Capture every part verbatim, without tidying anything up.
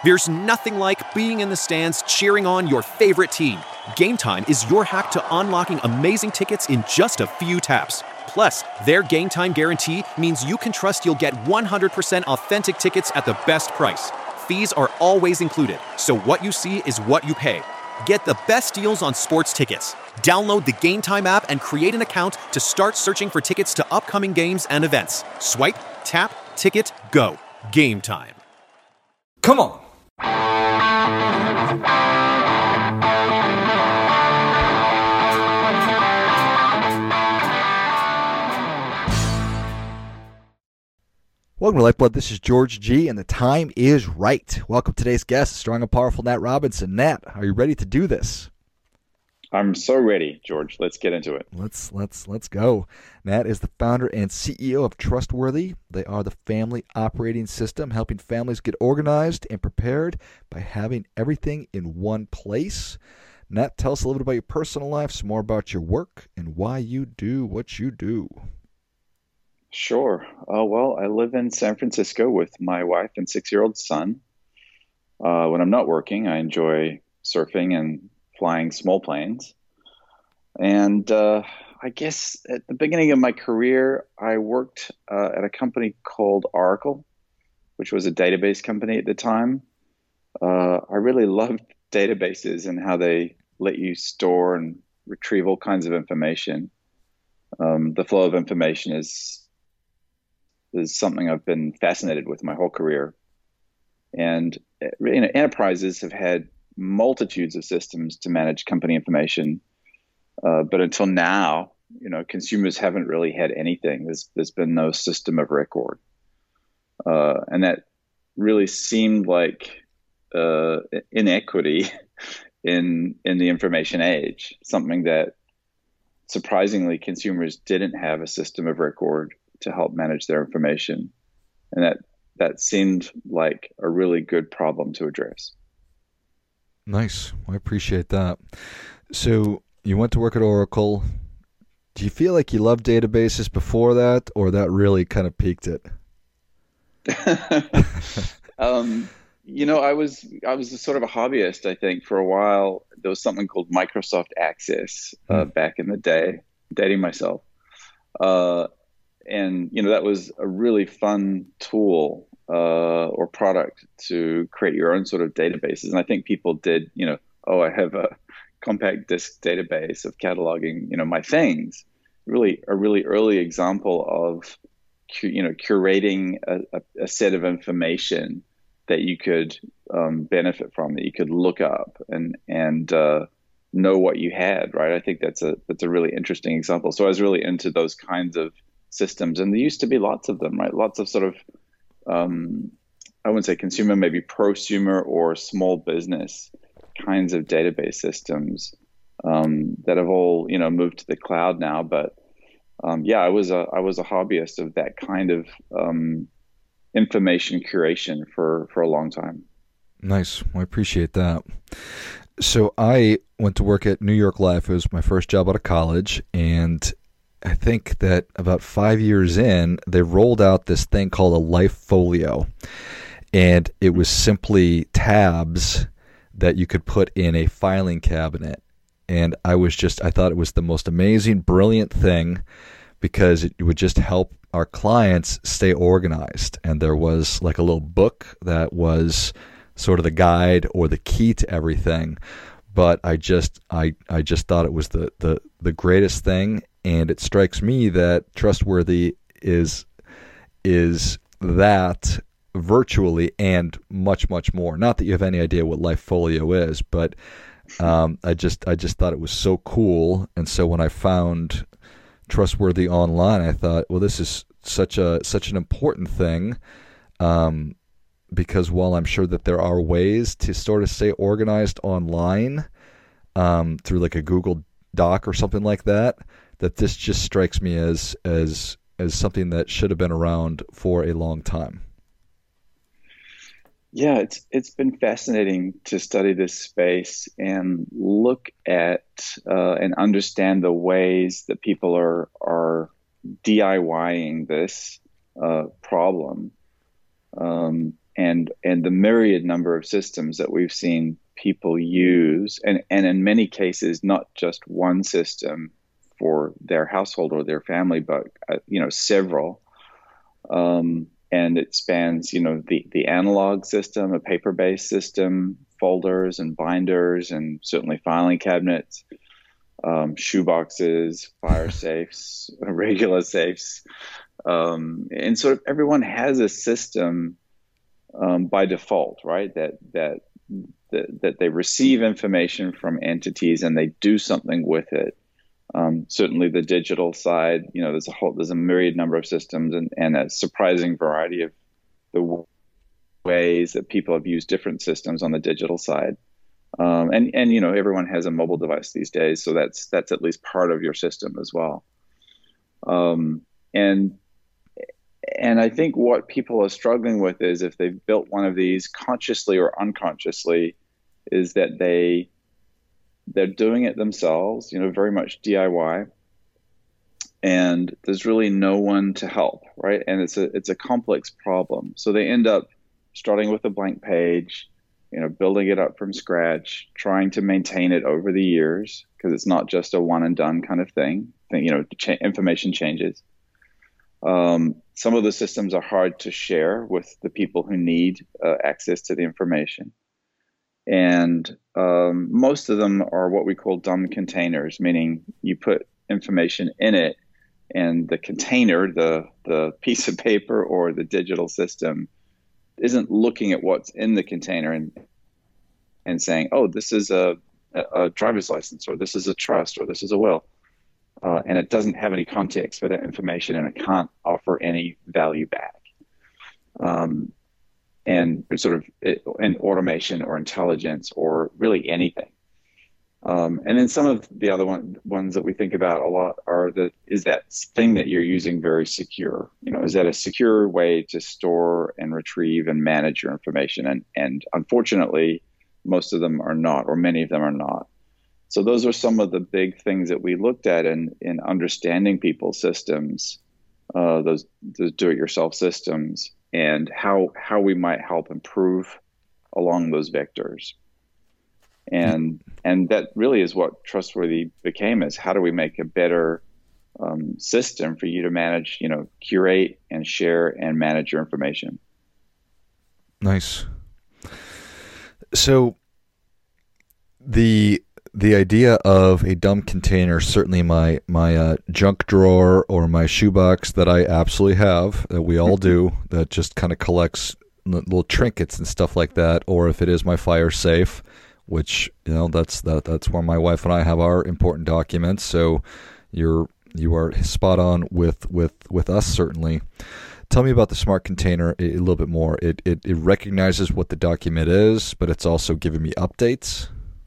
There's nothing like being in the stands cheering on your favorite team. Game Time is your hack to unlocking amazing tickets in just a few taps. Plus, their Game Time guarantee means you can trust you'll get one hundred percent authentic tickets at the best price. Fees are always included, so what you see is what you pay. Get the best deals on sports tickets. Download the Game Time app and create an account to start searching for tickets to upcoming games and events. Swipe, tap, ticket, go. Game Time. Come on. Welcome to Lifeblood. This is George G, and the time is right. Welcome to today's guest, strong and powerful Nat Robinson. Nat, are you ready to do this? I'm so ready, George. Let's get into it. Let's let's let's go. Nat is the founder and C E O of Trustworthy. They are the family operating system, helping families get organized and prepared by having everything in one place. Nat, tell us a little bit about your personal life, some more about your work, and why you do what you do. Sure. Uh, well, I live in San Francisco with my wife and six-year-old son. Uh, when I'm not working, I enjoy surfing and flying small planes. And uh, I guess at the beginning of my career, I worked uh, at a company called Oracle, which was a database company at the time. Uh, I really loved databases and how they let you store and retrieve all kinds of information. Um, the flow of information is is something I've been fascinated with my whole career. And you know, enterprises have had multitudes of systems to manage company information, uh, but until now, you know, consumers haven't really had anything. There's there's been no system of record, uh, and that really seemed like uh, inequity in in the information age. Something that surprisingly consumers didn't have a system of record to help manage their information, and that that seemed like a really good problem to address. Nice. I appreciate that. So you went to work at Oracle. Do you feel like you loved databases before that, or that really kind of peaked it? um, you know, I was I was sort of a hobbyist, I think, for a while. There was something called Microsoft Access uh, mm. back in the day, dating myself. Uh, and, you know, that was a really fun tool uh, or product to create your own sort of databases. And I think people did, you know, oh, I have a compact disk database of cataloging, you know, my things. Really, a really early example of, you know, curating a, a, a set of information that you could um, benefit from, that you could look up and and uh, know what you had, right? I think that's a that's a really interesting example. So I was really into those kinds of systems, and there used to be lots of them, right? Lots of sort of, um, I wouldn't say consumer, maybe prosumer or small business kinds of database systems um, that have all, you know, moved to the cloud now. But um, yeah, I was a I was a hobbyist of that kind of um, information curation for for a long time. Nice. Well, I appreciate that. So I went to work at New York Life. It was my first job out of college, and I think that about five years in, they rolled out this thing called a Life Folio, and it was simply tabs that you could put in a filing cabinet. And I was just, I thought it was the most amazing, brilliant thing, because it would just help our clients stay organized. And there was like a little book that was sort of the guide or the key to everything. But I just, I, I just thought it was the, the, the greatest thing. And it strikes me that Trustworthy is is that virtually and much, much more. Not that you have any idea what Life Folio is, but um, I just I just thought it was so cool. And so when I found Trustworthy online, I thought, well, this is such a such an important thing, um, because while I'm sure that there are ways to sort of stay organized online um, through like a Google Doc or something like that, that this just strikes me as as as something that should have been around for a long time. Yeah, it's it's been fascinating to study this space and look at uh, and understand the ways that people are are DIYing this uh, problem. Um, and and the myriad number of systems that we've seen people use, and and in many cases not just one system for their household or their family, but uh, you know several. Um, and it spans you know the the analog system, a paper-based system, folders and binders, and certainly filing cabinets, um, shoe boxes, fire safes, regular safes, um, and sort of everyone has a system um, by default, right? That that that that they receive information from entities and they do something with it. Um, certainly, the digital side, you know, there's a whole there's a myriad number of systems and, and a surprising variety of the w- ways that people have used different systems on the digital side. Um, and and you know, everyone has a mobile device these days, so that's that's at least part of your system as well. Um, and and I think what people are struggling with is if they've built one of these consciously or unconsciously, is that they they're doing it themselves, you know, very much D I Y, and there's really no one to help, right? And it's a it's a complex problem, so they end up starting with a blank page, you know, building it up from scratch, trying to maintain it over the years because it's not just a one and done kind of thing. You know, cha- information changes. Um, some of the systems are hard to share with the people who need uh, access to the information. And um, most of them are what we call dumb containers, meaning you put information in it and the container, the, the piece of paper or the digital system, isn't looking at what's in the container and and saying, oh, this is a, a driver's license, or this is a trust, or this is a will. Uh, and it doesn't have any context for that information, and it can't offer any value back. Um, and sort of it, an automation or intelligence or really anything. Um, and then some of the other one, ones that we think about a lot are the, is that thing that you're using very secure? You know, is that a secure way to store and retrieve and manage your information? And, and unfortunately, most of them are not, or many of them are not. So those are some of the big things that we looked at in, in understanding people's systems, uh, those, those do-it-yourself systems, and how how we might help improve along those vectors. And and that really is what Trustworthy became, is how do we make a better um, system for you to manage, you know, curate and share and manage your information. Nice. So the the idea of a dumb container, certainly my my uh, junk drawer or my shoebox that I absolutely have, that we all do, that just kind of collects little trinkets and stuff like that, or if it is my fire safe, which, you know, that's that that's where my wife and I have our important documents. So you're you are spot on with with with us, certainly. Tell me about the smart container a, a little bit more. It, it it recognizes what the document is, but it's also giving me updates.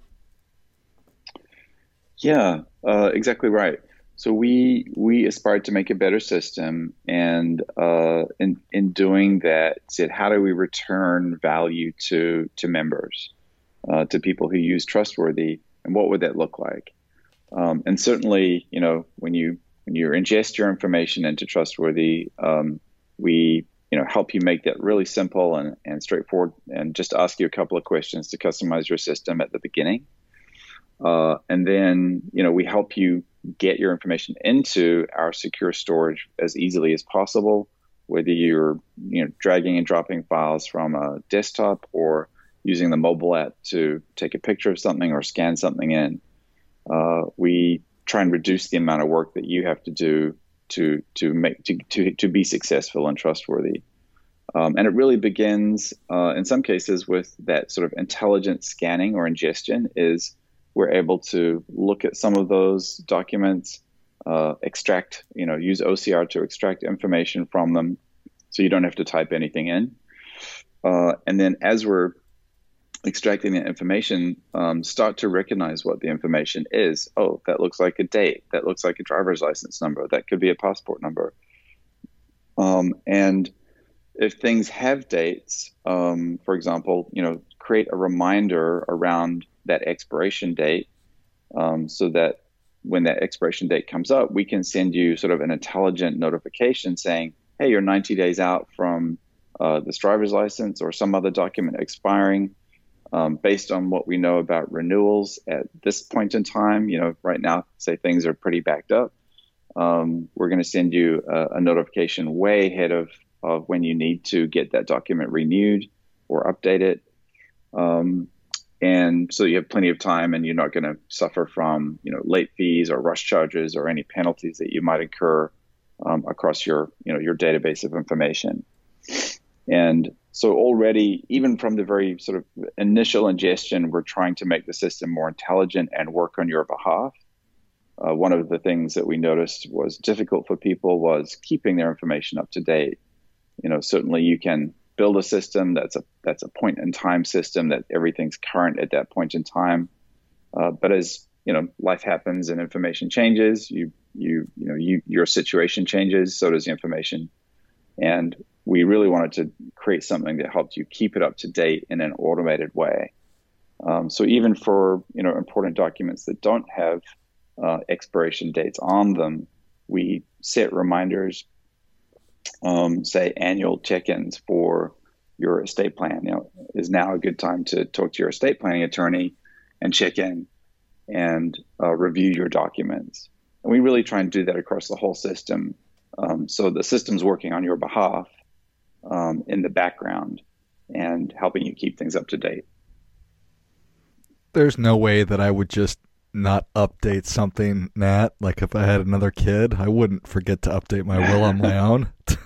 Yeah, uh, exactly right. So we we aspired to make a better system, and uh, in in doing that, said how do we return value to to members, uh, to people who use Trustworthy, and what would that look like? Um, and certainly, you know, when you when you ingest your information into Trustworthy, um, we you know help you make that really simple and and straightforward, and just ask you a couple of questions to customize your system at the beginning. Uh, and then, you know, we help you get your information into our secure storage as easily as possible, whether you're, you know, dragging and dropping files from a desktop or using the mobile app to take a picture of something or scan something in. Uh, we try and reduce the amount of work that you have to do to to make to to, to be successful and trustworthy. Um, and it really begins, uh, in some cases, with that sort of intelligent scanning or ingestion. Is we're able to look at some of those documents, uh, extract, you know, use O C R to extract information from them, so you don't have to type anything in. Uh, and then as we're extracting the information, um, start to recognize what the information is. Oh, that looks like a date. That looks like a driver's license number. That could be a passport number. Um, and if things have dates, um, for example, you know, create a reminder around that expiration date, um, so that when that expiration date comes up, we can send you sort of an intelligent notification saying, hey, you're ninety days out from uh, this driver's license or some other document expiring, um, based on what we know about renewals at this point in time, you know, right now, say things are pretty backed up, um, we're going to send you a, a notification way ahead of, of when you need to get that document renewed or update it. Um, and so you have plenty of time, and you're not going to suffer from, you know, late fees or rush charges or any penalties that you might incur um, across your, you know, your database of information. And so already, even from the very sort of initial ingestion, we're trying to make the system more intelligent and work on your behalf. Uh, one of the things that we noticed was difficult for people was keeping their information up to date. You know, certainly you can build a system that's a that's a point in time system that everything's current at that point in time. Uh, but as you know, life happens and information changes. You you you know you your situation changes, so does the information. And we really wanted to create something that helped you keep it up to date in an automated way. Um, so even for you know important documents that don't have uh, expiration dates on them, we set reminders. Um, say annual check-ins for your estate plan. You know, is now a good time to talk to your estate planning attorney and check in and uh, review your documents. And we really try and do that across the whole system. Um, so the system's working on your behalf um, in the background and helping you keep things up to date. There's no way that I would just not update something, Nat. Like if I had another kid, I wouldn't forget to update my will on my own.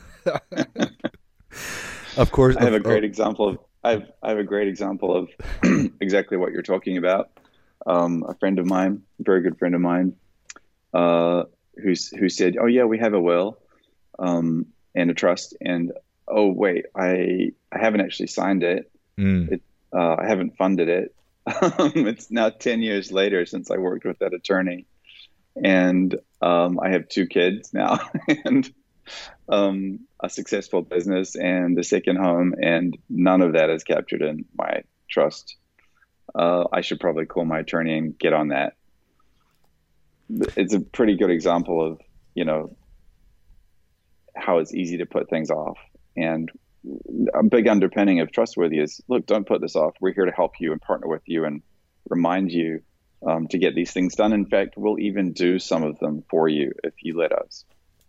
Of course. I have of, a great oh. example of I have I have a great example of exactly what you're talking about. Um, a friend of mine, a very good friend of mine, uh, who's who said, "Oh yeah, we have a will um, and a trust," and oh wait, I I haven't actually signed it. Mm. it uh, I haven't funded it. It's now ten years later since I worked with that attorney, and um, I have two kids now, and um, a successful business and a second home, and none of that is captured in my trust. Uh, I should probably call my attorney and get on that. It's a pretty good example of, you know, how it's easy to put things off. And a big underpinning of trustworthy is, look, don't put this off. We're here to help you and partner with you and remind you um, to get these things done. In fact, we'll even do some of them for you if you let us.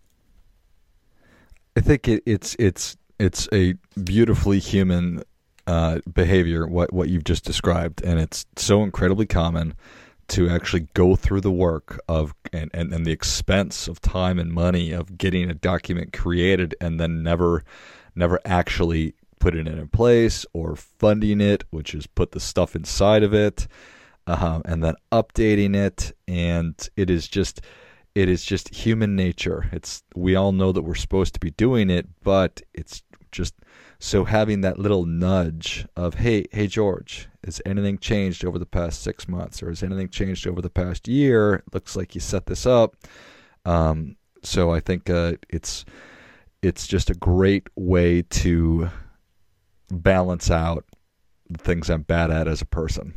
I think it, it's it's it's a beautifully human uh, behavior, what what you've just described, and it's so incredibly common to actually go through the work of and, and, and the expense of time and money of getting a document created and then never never actually putting it in place or funding it, which is put the stuff inside of it, um, and then updating it, and it is just. It is just human nature. It's we all know that we're supposed to be doing it, but it's just so having that little nudge of, hey, hey, George, has anything changed over the past six months, or has anything changed over the past year? It looks like you set this up. Um, so I think uh, it's it's just a great way to balance out the things I'm bad at as a person.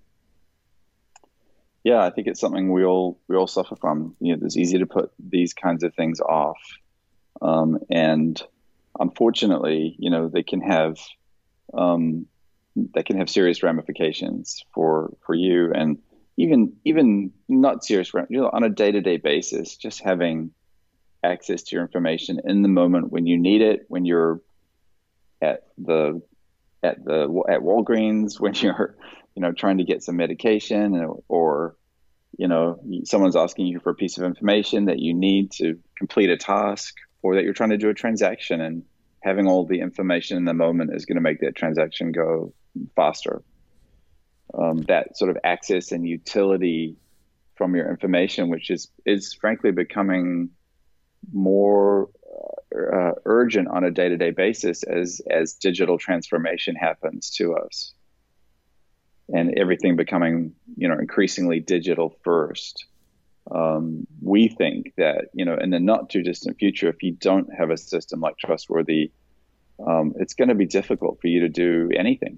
Yeah, I think it's something we all we all suffer from. You know, it's easy to put these kinds of things off, um, and unfortunately, you know, they can have um, they can have serious ramifications for for you, and even even not serious, you know, on a day to day basis. Just having access to your information in the moment when you need it, when you're at the at the at Walgreens, when you're you know, trying to get some medication, or, you know, someone's asking you for a piece of information that you need to complete a task, or that you're trying to do a transaction, and having all the information in the moment is going to make that transaction go faster. Um, that sort of access and utility from your information, which is, is frankly becoming more uh, urgent on a day-to-day basis as, as digital transformation happens to us. And everything becoming, you know, increasingly digital first. Um, we think that, you know, in the not too distant future, if you don't have a system like Trustworthy, um, it's going to be difficult for you to do anything.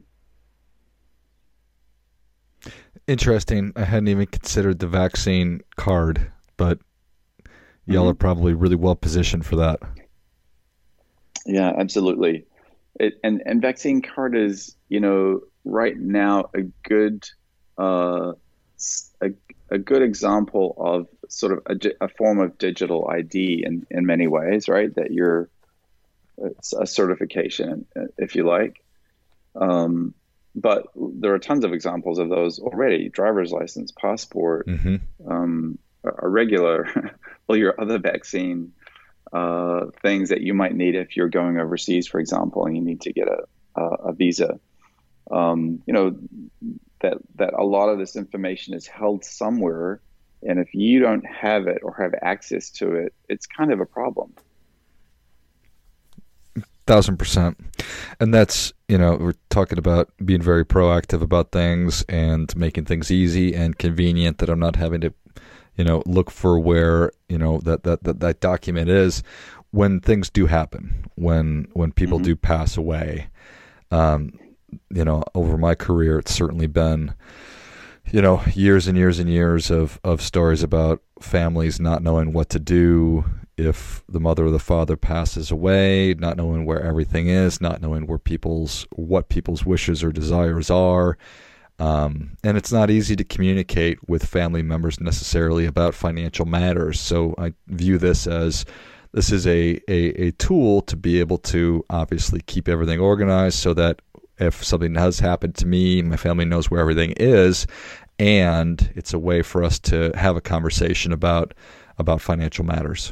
Interesting. I hadn't even considered the vaccine card, but y'all mm-hmm. are probably really well positioned for that. Yeah, absolutely. It, and and vaccine card is, you know, right now a good uh, a, a good example of sort of a, a form of digital I D in in many ways, right? That you're it's a certification, if you like. Um, but there are tons of examples of those already: driver's license, passport, Mm-hmm. um, a regular, well, your other vaccine uh, things that you might need if you're going overseas, for example, and you need to get a a, a visa. Um, you know that that a lot of this information is held somewhere, and if you don't have it or have access to it, it's kind of a problem. Thousand percent. And that's, you know, we're talking about being very proactive about things and making things easy and convenient, that I'm not having to, you know, look for where, you know, that, that, that, that document is when things do happen, when, when people Mm-hmm. do pass away. Um, you know, over my career, it's certainly been, you know, years and years and years of, of stories about families not knowing what to do if the mother or the father passes away, not knowing where everything is, not knowing where people's what people's wishes or desires are. Um, and it's not easy to communicate with family members necessarily about financial matters. So I view this as this is a, a, a tool to be able to obviously keep everything organized so that if something has happened to me, my family knows where everything is, and it's a way for us to have a conversation about about financial matters.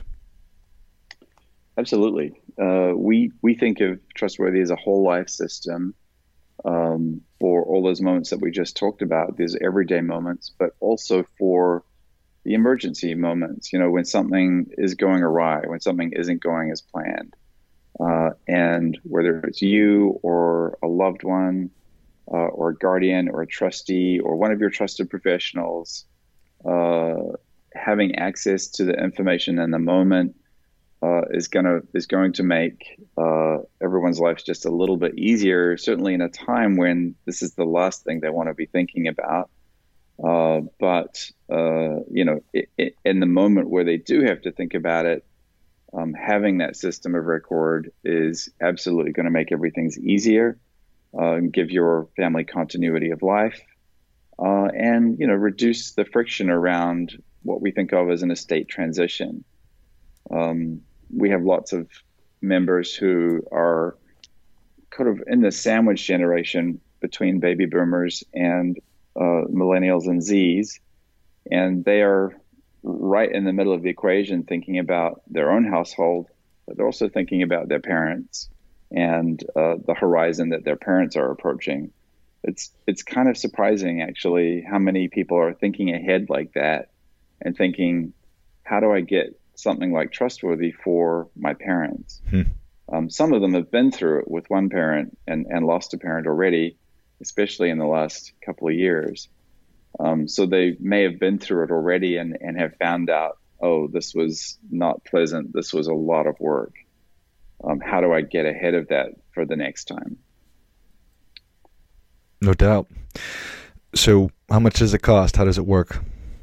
Absolutely. Uh, we we think of Trustworthy as a whole life system um, for all those moments that we just talked about, these everyday moments, but also for the emergency moments, you know, when something is going awry, when something isn't going as planned. Uh, and whether it's you or a loved one uh, or a guardian or a trustee or one of your trusted professionals, uh, having access to the information in the moment uh, is gonna is going to make uh, everyone's lives just a little bit easier. Certainly, in a time when this is the last thing they want to be thinking about. Uh, but uh, you know, it, it, in the moment where they do have to think about it, um, having that system of record is absolutely going to make everything easier, uh, and give your family continuity of life, uh, and you know, reduce the friction around what we think of as an estate transition. Um, we have lots of members who are kind of in the sandwich generation between baby boomers and uh, millennials and Zs, and they are right in the middle of the equation thinking about their own household, but they're also thinking about their parents and uh, the horizon that their parents are approaching. It's it's kind of surprising, actually, how many people are thinking ahead like that and thinking, how do I get something like Trustworthy for my parents? Hmm. Um, some of them have been through it with one parent and, and lost a parent already, especially in the last couple of years. Um, so they may have been through it already and, and have found out, oh, this was not pleasant. This was a lot of work. Um, how do I get ahead of that for the next time? No doubt. So how much does it cost? How does it work?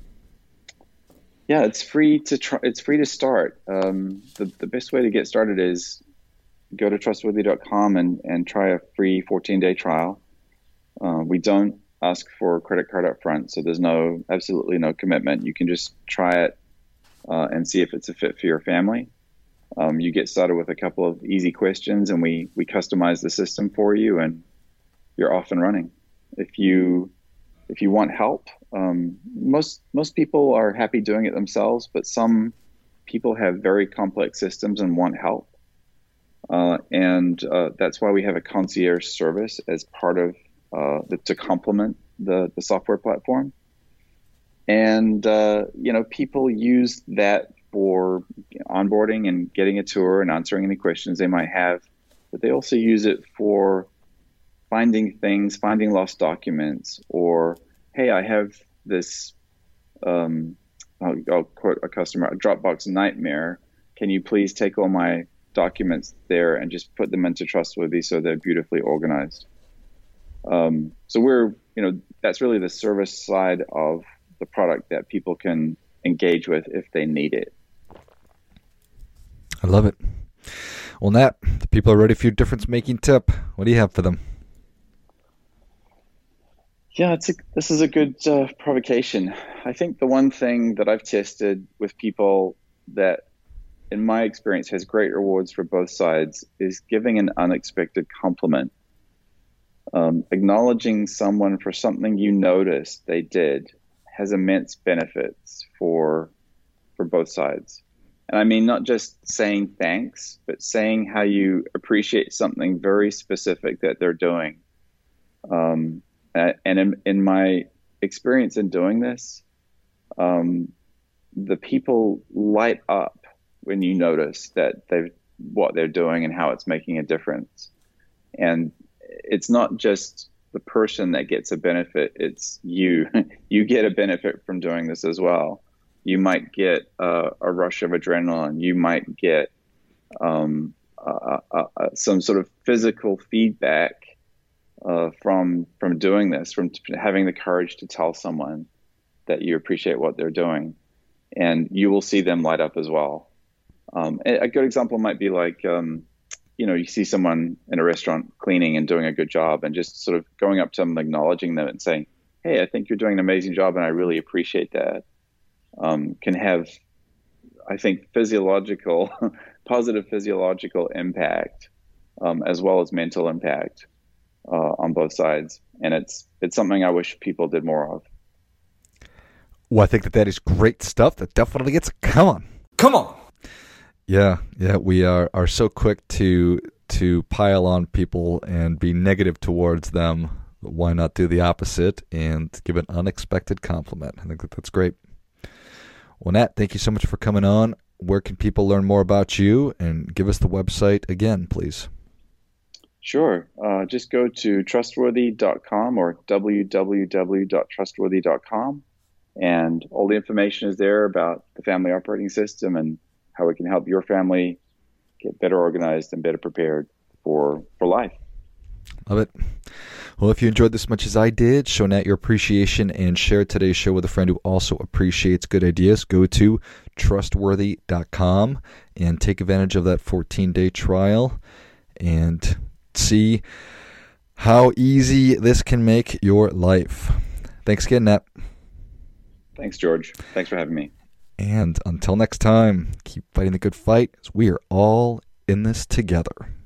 Yeah, it's free to try. It's free to start. Um, the, the best way to get started is go to trustworthy dot com and, and try a free fourteen day trial. Uh, we don't ask for a credit card up front, so there's no absolutely no commitment. You can just try it uh, and see if it's a fit for your family. Um, you get started with a couple of easy questions, and we we customize the system for you, and you're off and running. If you if you want help, um, most most people are happy doing it themselves, but some people have very complex systems and want help. Uh, and uh, that's why we have a concierge service as part of uh, the, to complement the, the software platform. And, uh, you know, people use that for onboarding and getting a tour and answering any questions they might have. But they also use it for finding things, finding lost documents, or, hey, I have this, um, I'll, I'll quote a customer, a Dropbox nightmare. Can you please take all my documents there and just put them into Trustworthy so they're beautifully organized? Um, so we're, you know, that's really the service side of the product that people can engage with if they need it. I love it. Well, Nat, the people are ready for your difference-making tip. What do you have for them? Yeah, it's a, this is a good uh, provocation. I think the one thing that I've tested with people that, in my experience, has great rewards for both sides is giving an unexpected compliment. Um, acknowledging someone for something you noticed they did has immense benefits for for both sides. And I mean, not just saying thanks, but saying how you appreciate something very specific that they're doing. Um, and in, in my experience in doing this, um, the people light up when you notice that they've what they're doing and how it's making a difference. And it's not just the person that gets a benefit, it's you. You get a benefit from doing this as well. You might get uh, a rush of adrenaline. You might get um, uh, uh, uh, some sort of physical feedback uh, from from doing this, from t- having the courage to tell someone that you appreciate what they're doing. And you will see them light up as well. Um, a good example might be like, um, you know, you see someone in a restaurant cleaning and doing a good job, and just sort of going up to them, acknowledging them and saying, hey, I think you're doing an amazing job and I really appreciate that, um, can have, I think, physiological, positive physiological impact, um, as well as mental impact uh, on both sides. And it's it's something I wish people did more of. Well, I think that that is great stuff. That definitely gets, come on. Come on. Yeah, yeah, we are, are so quick to to pile on people and be negative towards them. Why not do the opposite and give an unexpected compliment? I think that that's great. Well, Nat, thank you so much for coming on. Where can people learn more about you? And give us the website again, please. Sure. Uh, just go to trustworthy dot com or w w w dot trustworthy dot com. And all the information is there about the family operating system and how it can help your family get better organized and better prepared for for life. Love it. Well, if you enjoyed this as much as I did, show Nat your appreciation and share today's show with a friend who also appreciates good ideas. Go to trustworthy dot com and take advantage of that fourteen-day trial and see how easy this can make your life. Thanks again, Nat. Thanks, George. Thanks for having me. And until next time, keep fighting the good fight, as we are all in this together.